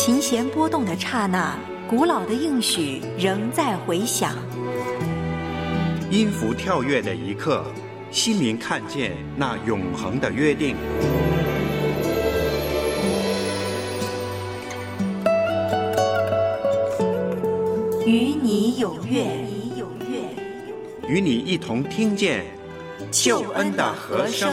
琴弦拨动的刹那，古老的应许仍在回响。 音符跳跃的一刻，心灵看见那永恒的约定。 与你有约， 与你一同听见救恩的和声。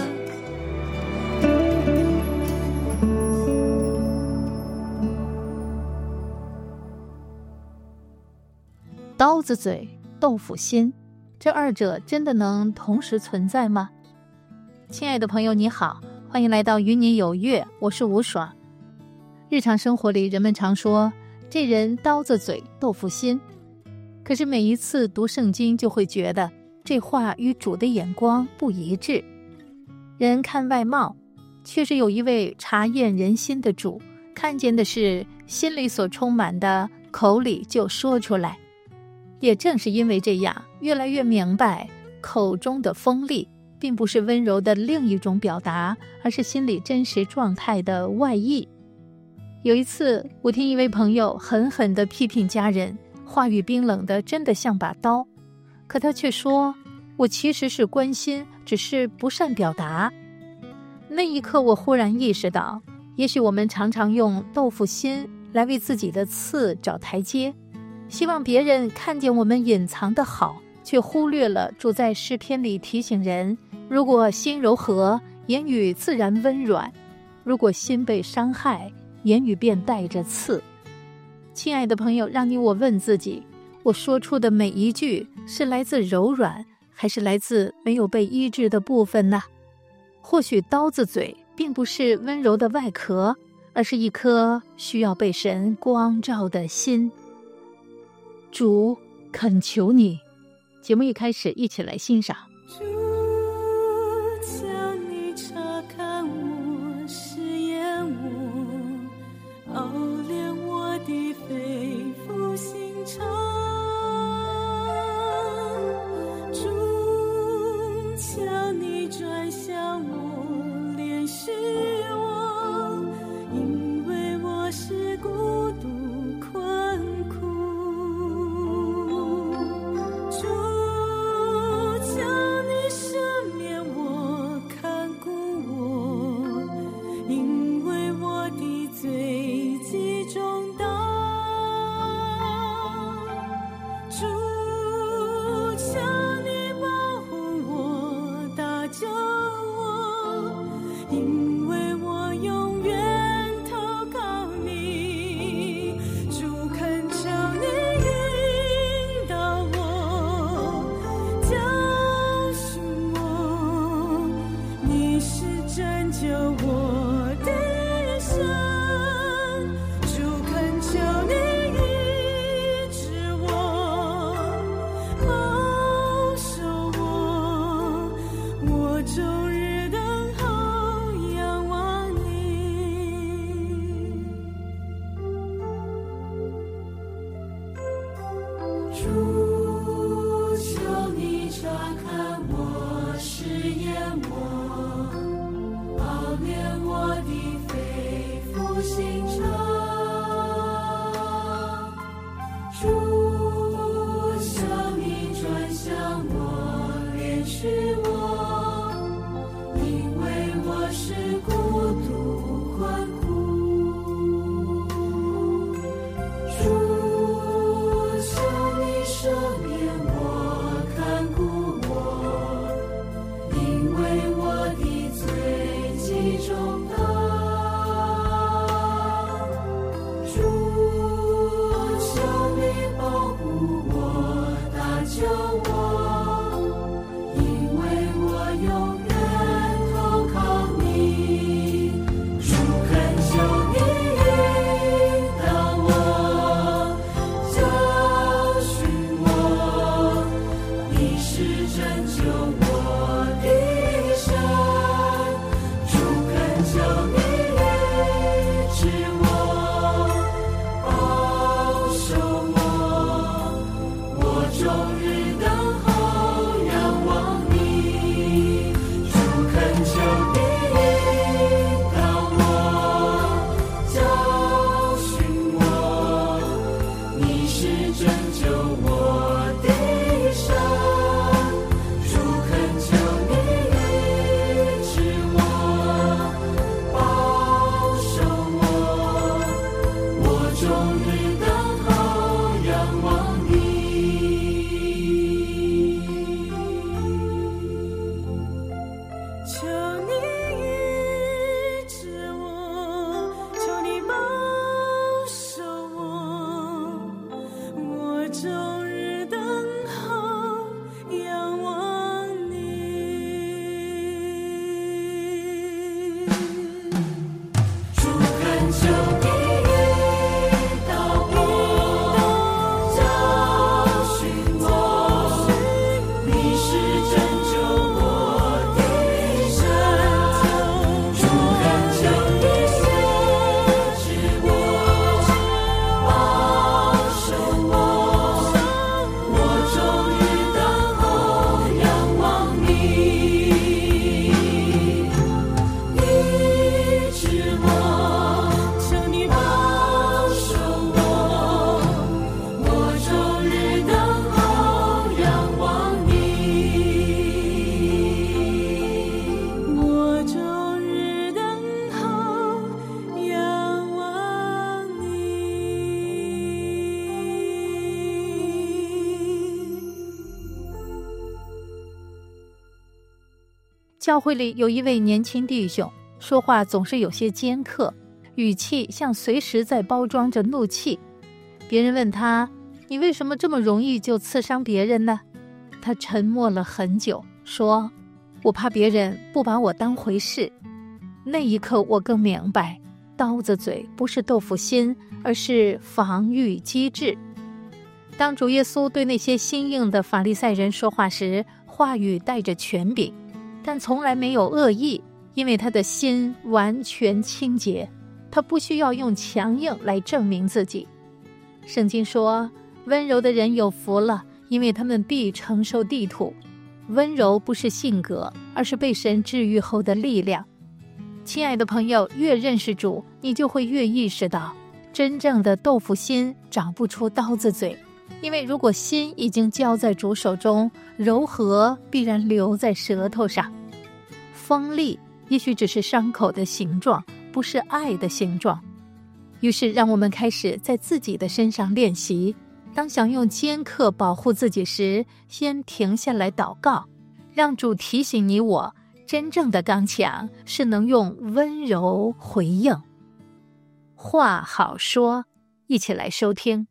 刀子嘴豆腐心，这二者真的能同时存在吗？亲爱的朋友你好，欢迎来到与你有约，我是吴爽。日常生活里人们常说这人刀子嘴豆腐心，可是每一次读圣经就会觉得这话与主的眼光不一致。人看外貌，却是有一位察验人心的主，看见的是心里所充满的，口里就说出来。也正是因为这样，越来越明白口中的锋利并不是温柔的另一种表达，而是心里真实状态的外溢。有一次我听一位朋友狠狠地批评家人，话语冰冷的真的像把刀，可他却说我其实是关心，只是不善表达。那一刻我忽然意识到，也许我们常常用豆腐心来为自己的刺找台阶，希望别人看见我们隐藏的好，却忽略了主在诗篇里提醒人，如果心柔和，言语自然温软；如果心被伤害，言语便带着刺。亲爱的朋友，让我问自己，我说出的每一句是来自柔软，还是来自没有被医治的部分呢？或许刀子嘴并不是温柔的外壳，而是一颗需要被神光照的心。主，恳求你。节目一开始，一起来欣赏。 主，求你察看我，试验我，熬炼我的肺腑心肠。主，求你转向我，怜恤我，因为我是孤独困苦。主，求你赦免我，看顾我，因为我的罪极重大。主，求你保护我，搭救我，因为我永远投靠你。主，恳求你引导我，教训我，你是拯救我的神。主，恳求你医治我，保守我，我终日等候仰望你。主，求你察看我，试验我，熬炼我的肺腑心肠。主，求你转向我，怜恤我，因为我是孤独困苦。主，求你赦免我，看顾我，因为我的罪极重大。主，求你保护我，搭救我，因为我永远投靠你。主，恳求你引导我，教训我，你是拯救我的神。主，恳求教会里有一位年轻弟兄，说话总是有些尖刻，语气像随时在包装着怒气。别人问他，你为什么这么容易就刺伤别人呢？他沉默了很久，说，我怕别人不把我当回事。那一刻我更明白，刀子嘴不是豆腐心，而是防御机制。当主耶稣对那些心硬的法利赛人说话时，话语带着权柄，但从来没有恶意，因为他的心完全清洁，他不需要用强硬来证明自己。圣经说，温柔的人有福了，因为他们必承受地土。温柔不是性格，而是被神治愈后的力量。亲爱的朋友，越认识主，你就会越意识到，真正的豆腐心长不出刀子嘴。因为如果心已经交在主手中，柔和必然留在舌头上。锋利也许只是伤口的形状，不是爱的形状。于是让我们开始在自己的身上练习，当想用尖刻保护自己时，先停下来祷告，让主提醒你我，真正的刚强是能用温柔回应。话好说，一起来收听。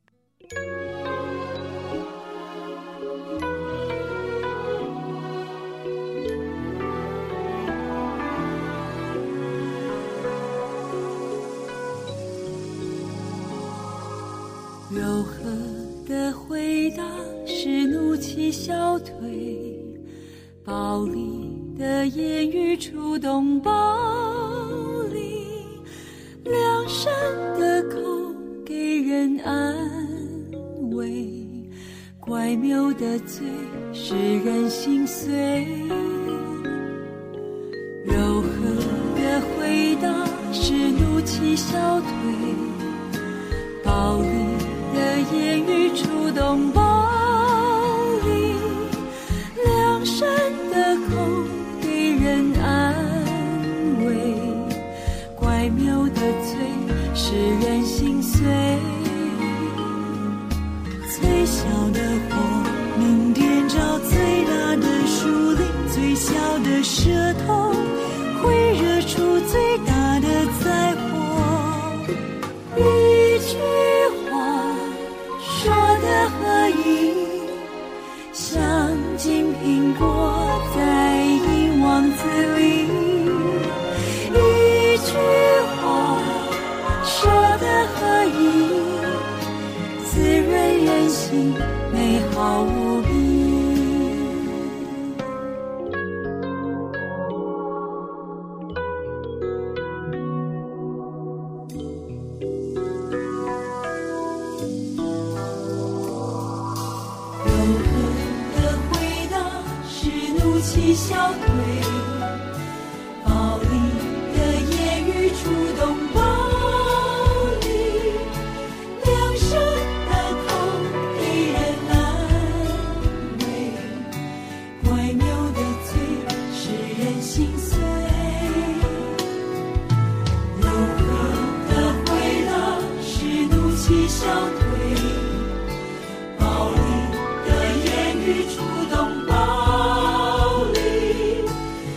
柔和的回答使怒气消退，暴力的言语触动暴力，良善的口给人安慰，乖谬的嘴使人心碎。柔和的回答使怒气消退，暴力的言语触动暴力，良善的口给人安慰，乖谬的嘴使人心碎。最小的火能点着最大的树林，最小的舌头会惹出最大的灾祸。一句说的合意，像金苹果在银网子里。一句话说的合意，滋润人心，美好无比。气消退，暴力的言语触动暴力，良善的口给人安慰，乖谬的嘴使人心碎。柔和的回答使怒气消退，暴力的言语触动暴力，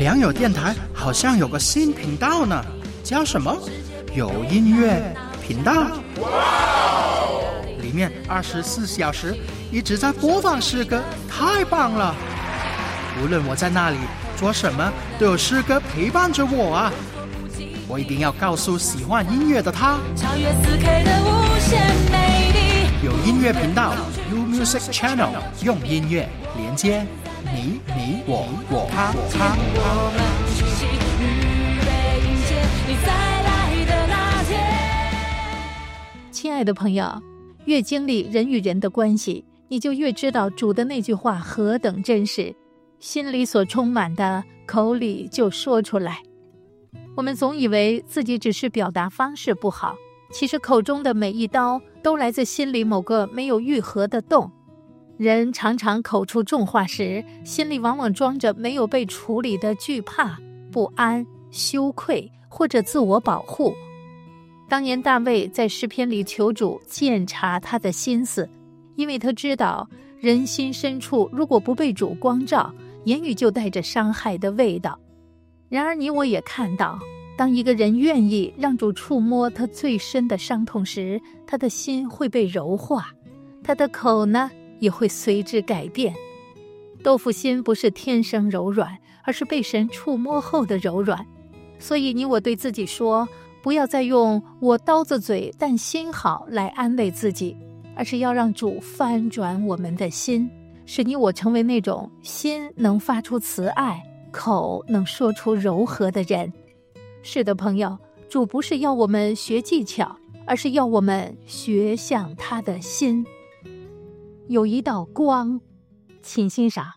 良友电台好像有个新频道呢，叫什么？有音乐频道。里面24小时一直在播放诗歌，太棒了！无论我在那里做什么，都有诗歌陪伴着我啊！我一定要告诉喜欢音乐的他， 超越4K 的无限美丽。 有音乐频道 U Music Channel， 用音乐连接你我他。 我们一起预备迎接你再来的那天。 亲爱的朋友，越经历人与人的关系，你就越知道主的那句话何等真实，心里所充满的口里就说出来。我们总以为自己只是表达方式不好，其实口中的每一刀都来自心里某个没有愈合的洞。人常常口出重话时，心里往往装着没有被处理的惧怕、不安、羞愧或者自我保护。当年大卫在诗篇里求主鉴察他的心思，因为他知道人心深处如果不被主光照，言语就带着伤害的味道。然而你我也看到，当一个人愿意让主触摸他最深的伤痛时，他的心会被柔化，他的口呢也会随之改变。豆腐心不是天生柔软，而是被神触摸后的柔软。所以你我对自己说，不要再用我刀子嘴但心好来安慰自己，而是要让主翻转我们的心，使你我成为那种心能发出慈爱，口能说出柔和的人。是的，朋友，主不是要我们学技巧，而是要我们学像他的心。有一道光，请欣赏。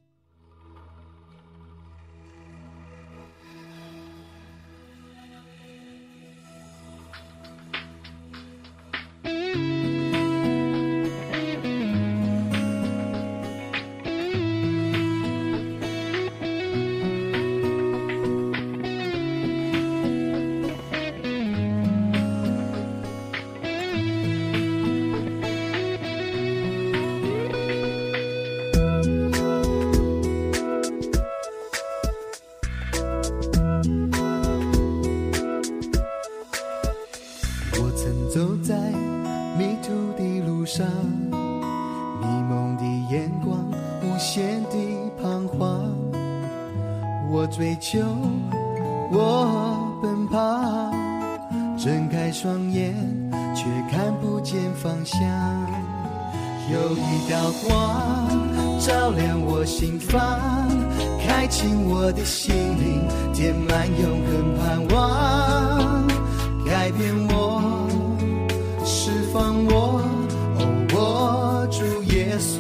走在迷途的路上，迷蒙的眼光，无限的彷徨。我追求，我奔跑，睁开双眼，却看不见方向。有一道光照亮我心房，开启我的心灵，填满永恒盼望，改变我，释放我，我主耶稣。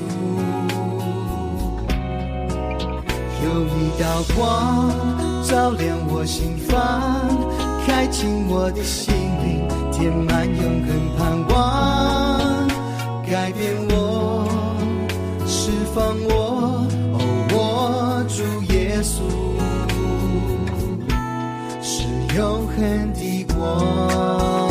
有一道光照亮我心房，开启我的心灵，填满永恒盼望，改变我，释放我，我主耶稣，是永恒的光。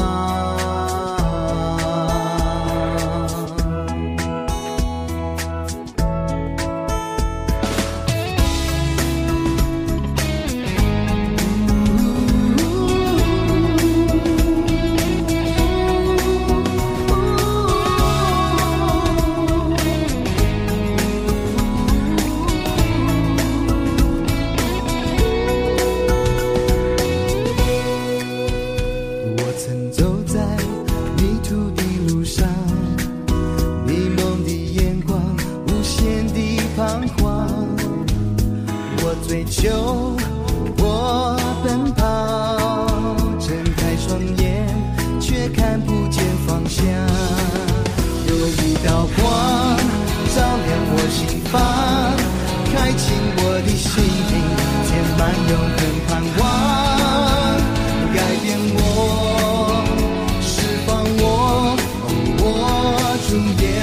追求，我奔跑，睁开双眼，却看不见方向。有一道光照亮我心房，开启我的心灵，填满永恒盼望，改变我，释放我，我主耶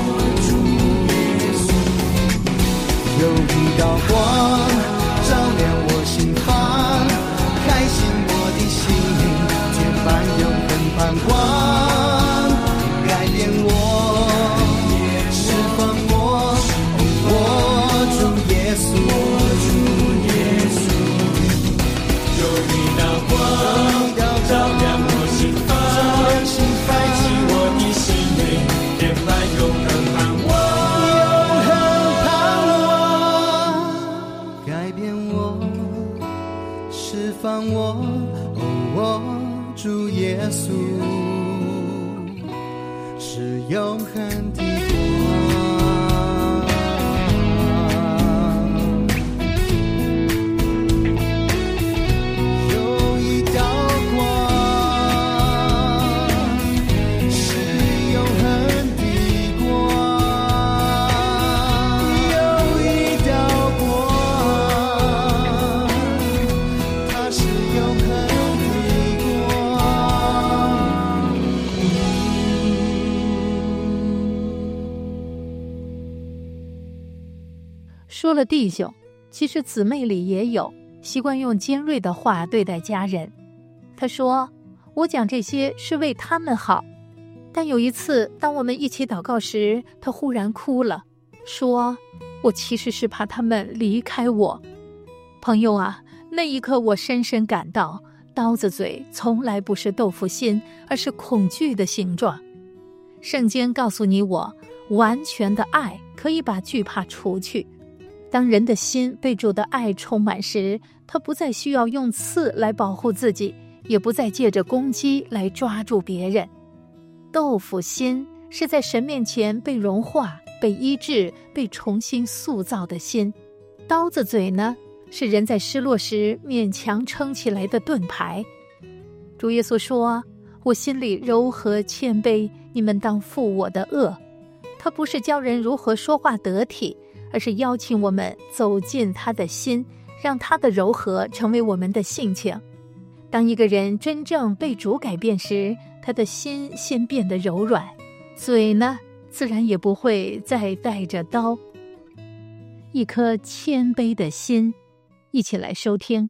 稣，有一道光照亮我心房，开启我的心灵，填满永恒盼望，改变我，释放我，我主耶稣， 稣是永恒的说了弟兄，其实姊妹里也有习惯用尖锐的话对待家人。他说，我讲这些是为他们好。但有一次当我们一起祷告时，他忽然哭了，说我其实是怕他们离开我。朋友啊，那一刻我深深感到，刀子嘴从来不是豆腐心，而是恐惧的形状。圣经告诉你我，完全的爱可以把惧怕除去。当人的心被主的爱充满时，他不再需要用刺来保护自己，也不再借着攻击来抓住别人。豆腐心是在神面前被融化、被医治、被重新塑造的心。刀子嘴呢，是人在失落时勉强撑起来的盾牌。主耶稣说，我心里柔和谦卑，你们当负我的恶。他不是教人如何说话得体，而是邀请我们走进他的心，让他的柔和成为我们的性情。当一个人真正被主改变时，他的心先变得柔软，嘴呢，自然也不会再带着刀。一颗谦卑的心，一起来收听。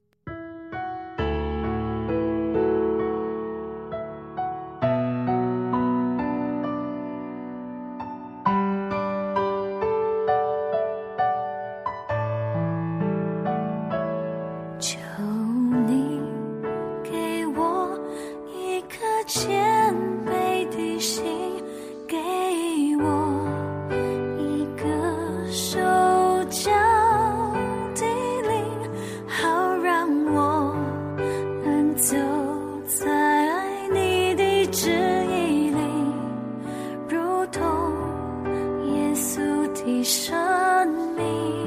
求你给我一颗谦卑的心，给我一个受教的灵，好让我能走在你的旨意里，如同耶稣的生命。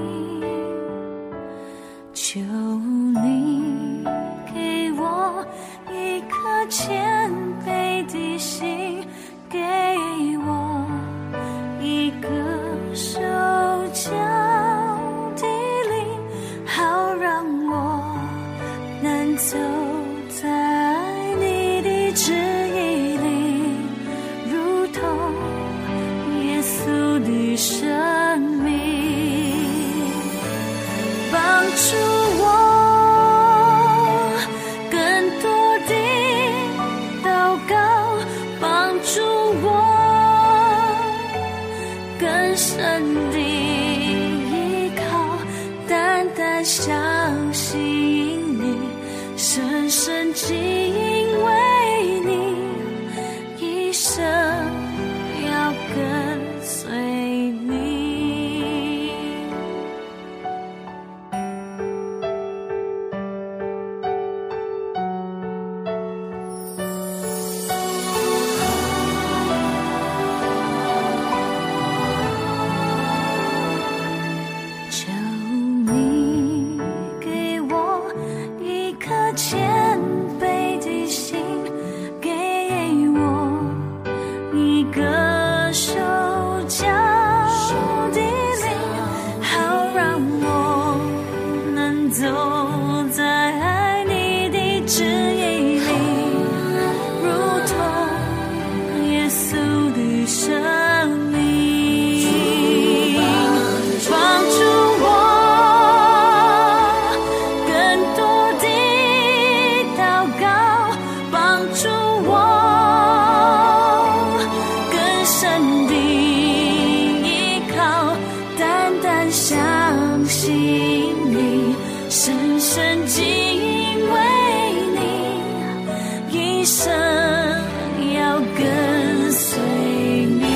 求你给我一颗谦卑的心，给我一个受教的灵，好让我能走在你的旨意里，如同耶稣的生命。帮助我更多地祷告，帮助我更深地依靠，单单相信你，深深敬畏你，一生要跟随你。求你给我一颗谦卑的心，给我一个受教的灵，好让我能走在你的旨意里，如同耶稣的生命。帮助我更多地祷告，帮助我更深地依靠，单单相信你，深深敬畏你，一生要跟随你。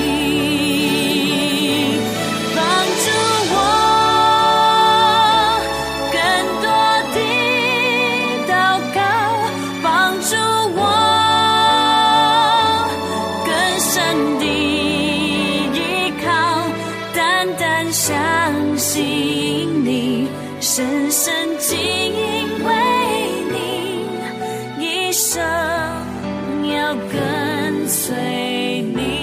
帮助我更多地祷告，帮助我相信你，深深敬畏你，一生要跟随你。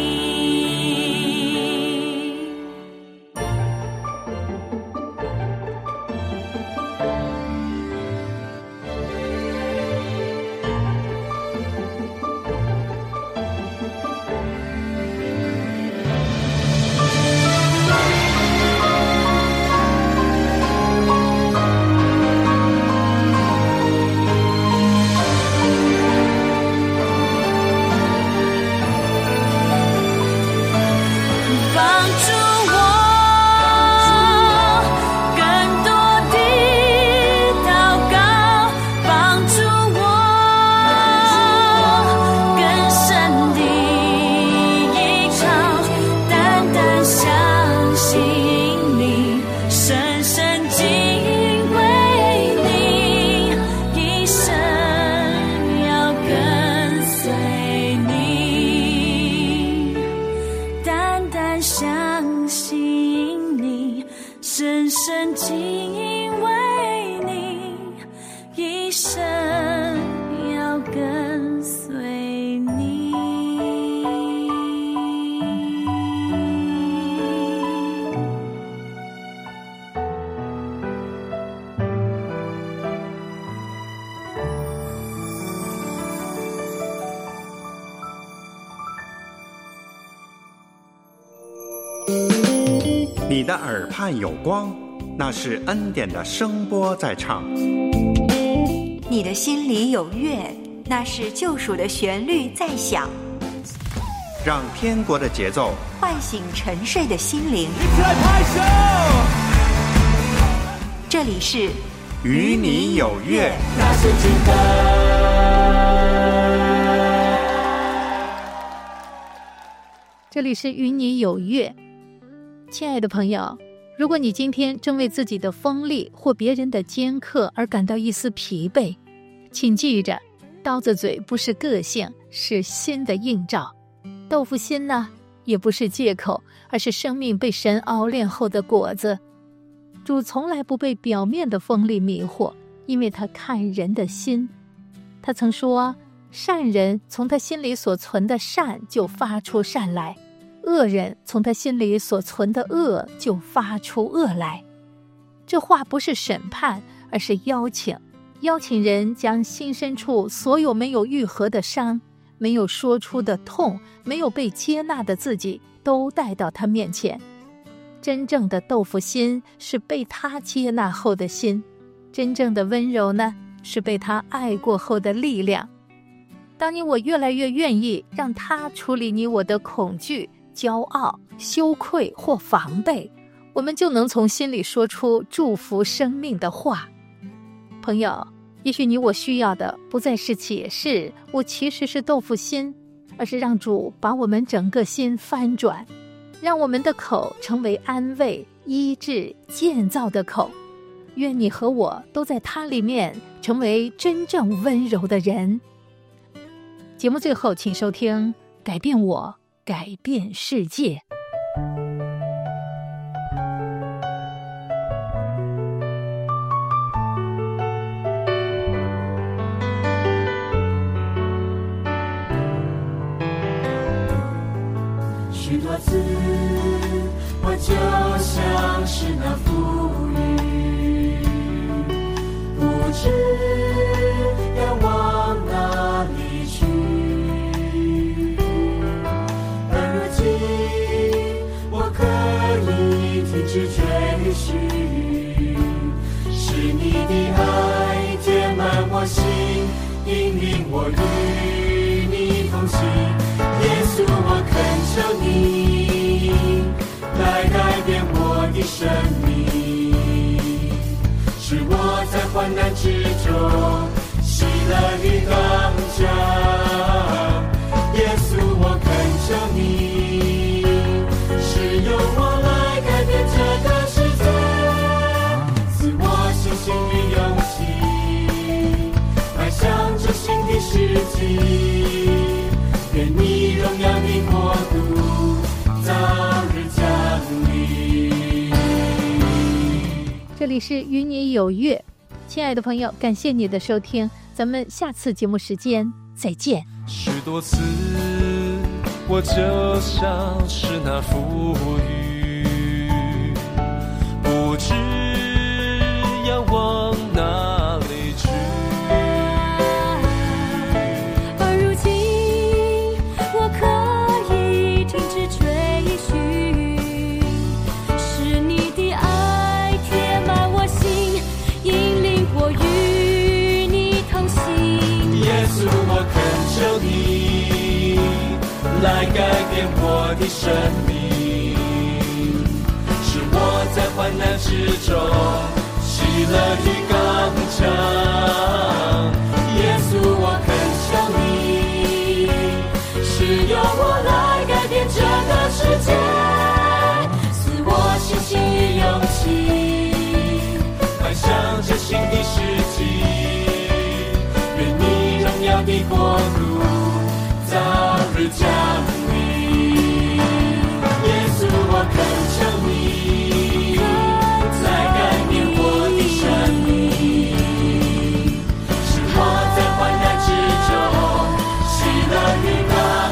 你的耳畔有光，那是恩典的声波在唱。 你的心里有乐，那是救赎的旋律在响。 让天国的节奏唤醒沉睡的心灵。 一起来拍手！ 这里是与你有约。 那是真的。 这里是与你有约。亲爱的朋友，如果你今天正为自己的锋利或别人的尖刻而感到一丝疲惫，请记着，刀子嘴不是个性，是心的映照。豆腐心呢，也不是借口，而是生命被神熬炼后的果子。主从来不被表面的锋利迷惑，因为他看人的心。他曾说，善人从他心里所存的善就发出善来，恶人从他心里所存的恶就发出恶来。这话不是审判，而是邀请人将心深处所有没有愈合的伤，没有说出的痛，没有被接纳的自己，都带到他面前。真正的豆腐心是被他接纳后的心，真正的温柔呢，是被他爱过后的力量。当你我越来越愿意让他处理你我的恐惧、骄傲、羞愧或防备，我们就能从心里说出祝福生命的话。朋友，也许你我需要的不再是解释我其实是豆腐心，而是让主把我们整个心翻转，让我们的口成为安慰、医治、建造的口。愿你和我都在他里面成为真正温柔的人。节目最后，请收听《改变我，改变世界》。 许多次，我就像是那浮云，不知要往哪里去。而如今，我可以停止追寻，是你的爱填满我心，引领我与你同行。耶稣，我恳求你来改变我的生命，使我在患难之中喜乐的当家。耶稣，我恳求你使用我来改变这个世界，赐我信心与勇气，迈向这新的世纪。愿你荣耀的国度早日降临。 这里是与你有约，亲爱的朋友，感谢你的收听，咱们下次节目时间再见。 许多次我就像是那浮鱼，不知要往哪里去， 而如今我可以停止追寻，是你的爱填满我心，引领我与你同行。 耶稣，我恳求你来改变我的生命，使我在患难之中喜乐与刚强。耶稣，我恳求你使用我来改变这个世界，赐我信心与勇气，迈向这新的世纪。愿你荣耀的国度早日降临。耶稣，我恳求你来改变我的生命，使我在患难之中喜乐与刚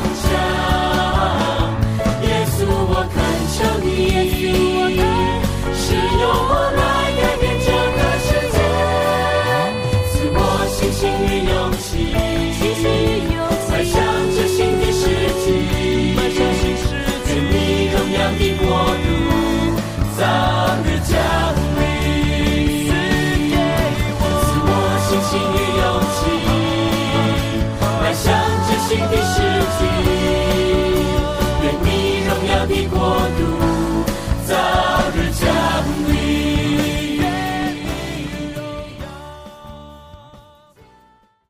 强。耶稣，我恳求你使用我来改变这个世界，赐我信心与勇气，迈向这新的世纪。愿你荣耀的国度早日降临，赐我信心与勇气，迈向这新的世纪。